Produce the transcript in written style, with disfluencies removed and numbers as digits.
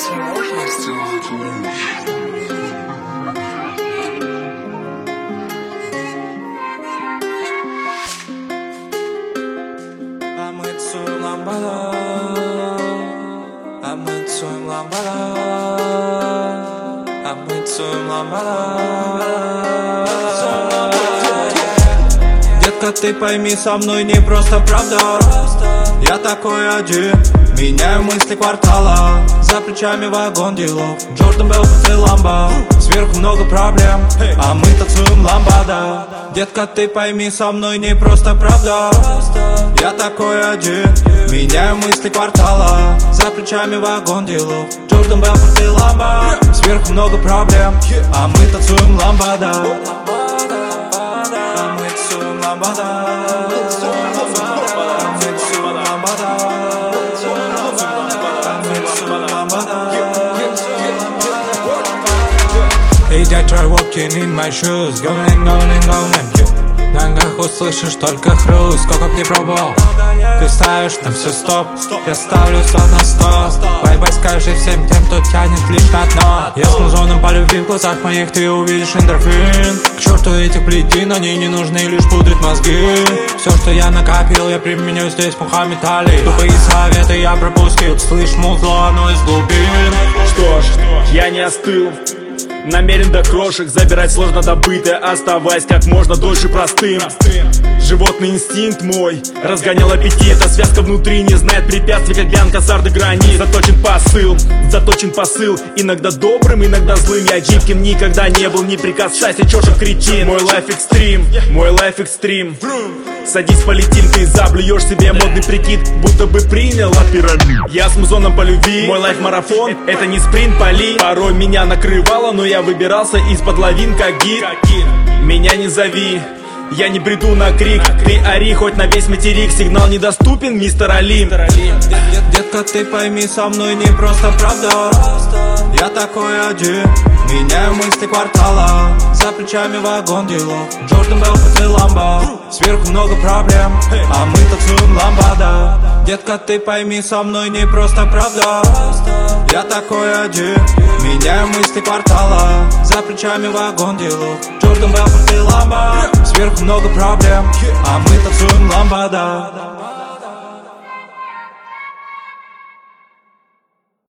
разве можно сделать лучше? А мы тусуем ламбада, а мы тусуем ламбада, а мы тусуем ламбада. Детка, ты пойми, со мной не просто правда. Я такой один, меняю мысли квартала. За плечами вагон делов, Джордан Белл, ты ламба. Сверху много проблем, а мы танцуем ламбада. Детка, ты пойми, со мной не просто правда. Я такой один, меняю мысли квартала. За плечами вагон делов, Джордан Белл, ты ламба. Сверху много проблем, а мы танцуем ламбада. А мы танцуем ламбада. Hey, I try walking in my shoes, going and going and going. На ногах услышишь только хруст, сколько б не пробовал. Ты ставишь на все стоп, я ставлю 100 на 100. Бай-бай скажи всем тем, кто тянет лишь на дно. Я с музоном по любви, в глазах моих ты увидишь эндорфин. К черту этих плетин, они не нужны, лишь пудрят мозги. Все, что я накопил, я применю здесь, Мухаммед Али. Тупые советы я пропустил, слышь, музло, оно из глубин. Что ж, я не остыл, намерен до крошек забирать сложно добытое, оставаясь как можно дольше простым. Животный инстинкт мой разгонял аппетит, а связка внутри не знает препятствий, как Бьянка Сарды гранит. Заточен посыл, иногда добрым, иногда злым. Я гибким никогда не был, не прикасайся, чёршев кретин. Мой лайф экстрим, мой лайф экстрим. Садись, полетим, ты заблюешь себе модный прикид, будто бы принял от пирамид. Я с музоном по любви, мой лайф марафон, это не спринт, поли. Порой меня накрывало, но я выбирался из-под лавин, как гид. Меня не зови, я не приду на крик. Ты ори хоть на весь материк, сигнал недоступен, мистер Алим. Детка, ты пойми, со мной не просто правда. Я такой один, меняю мысли квартала. За плечами вагон делов, Джордан Белл, ты ламба. Сверху много проблем, а мы танцуем ламбада. Детка, ты пойми, со мной не просто правда. Я такой один, меняю мысли квартала. За плечами вагон делов, Джордан Белл, ты ламба. Сверху много проблем, а мы танцуем ламбада.